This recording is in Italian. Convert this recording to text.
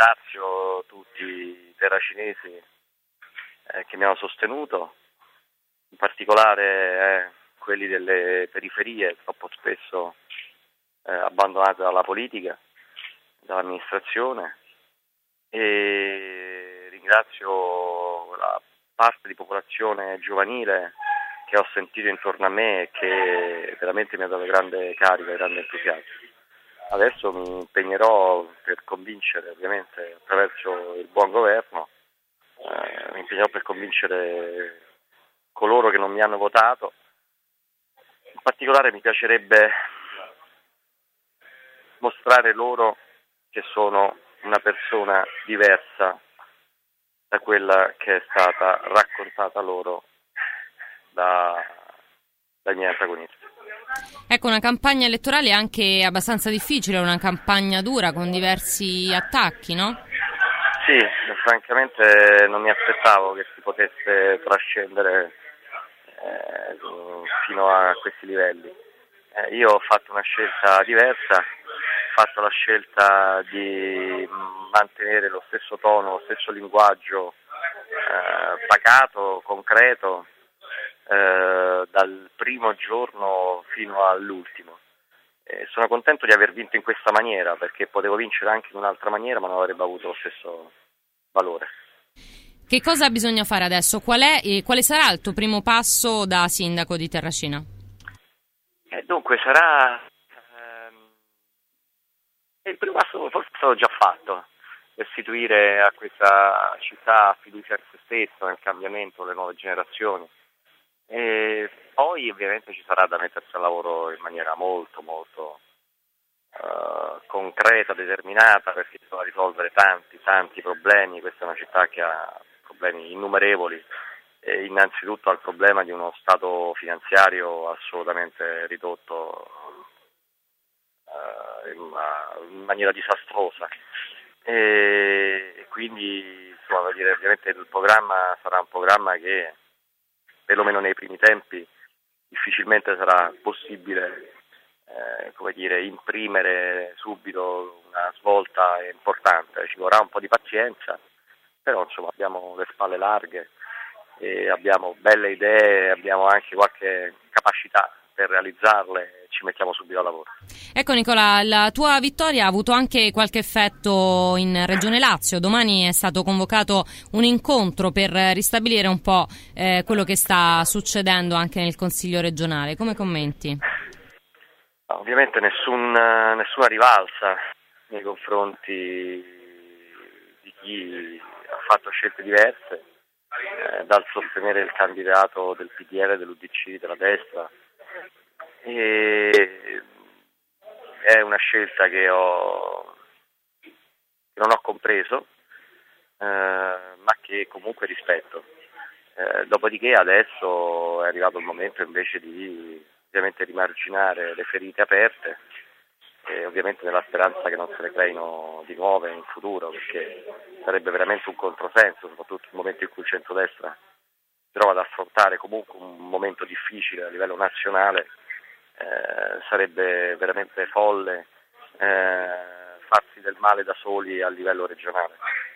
ringrazio tutti i terracinesi che mi hanno sostenuto, in particolare quelli delle periferie, troppo spesso abbandonate dalla politica, dall'amministrazione, e ringrazio la parte di popolazione giovanile che ho sentito intorno a me e che veramente mi ha dato grande carica, grande entusiasmo. Adesso mi impegnerò per convincere, ovviamente attraverso il buon governo, mi impegnerò per convincere coloro che non mi hanno votato. In particolare mi piacerebbe mostrare loro che sono una persona diversa da quella che è stata raccontata loro dai miei antagonisti. Ecco, una campagna elettorale anche abbastanza difficile, una campagna dura con diversi attacchi, no? Sì, francamente non mi aspettavo che si potesse trascendere fino a questi livelli. Io ho fatto una scelta diversa, ho fatto la scelta di mantenere lo stesso tono, lo stesso linguaggio pacato, concreto, dal primo giorno fino all'ultimo. Sono contento di aver vinto in questa maniera, perché potevo vincere anche in un'altra maniera, ma non avrebbe avuto lo stesso valore. Che cosa bisogna fare adesso? Quale sarà il tuo primo passo da sindaco di Terracina? Dunque sarà il primo passo, forse è stato già fatto, restituire a questa città fiducia in se stessa, nel cambiamento, le nuove generazioni. E poi ovviamente ci sarà da mettersi al lavoro in maniera molto concreta, determinata, perché si devono risolvere tanti problemi. Questa è una città che ha problemi innumerevoli, e innanzitutto ha il problema di uno stato finanziario assolutamente ridotto in maniera disastrosa, e quindi insomma, ovviamente il programma sarà un programma che perlomeno nei primi tempi difficilmente sarà possibile imprimere subito una svolta importante. Ci vorrà un po' di pazienza, però insomma abbiamo le spalle larghe e abbiamo belle idee, abbiamo anche qualche capacità per realizzarle, ci mettiamo subito al lavoro. Ecco Nicola, la tua vittoria ha avuto anche qualche effetto in Regione Lazio. Domani è stato convocato un incontro per ristabilire un po' quello che sta succedendo anche nel Consiglio regionale. Come commenti? Ovviamente nessuna rivalsa nei confronti di chi ha fatto scelte diverse, dal sostenere il candidato del PDL, dell'UDC, della destra. E è una scelta che non ho compreso, ma che comunque rispetto. Dopodiché adesso è arrivato il momento invece di ovviamente rimarginare le ferite aperte, e ovviamente nella speranza che non se ne creino di nuove in futuro, perché sarebbe veramente un controsenso, soprattutto nel momento in cui il centrodestra si trova ad affrontare comunque un momento difficile a livello nazionale. Sarebbe veramente folle farsi del male da soli a livello regionale.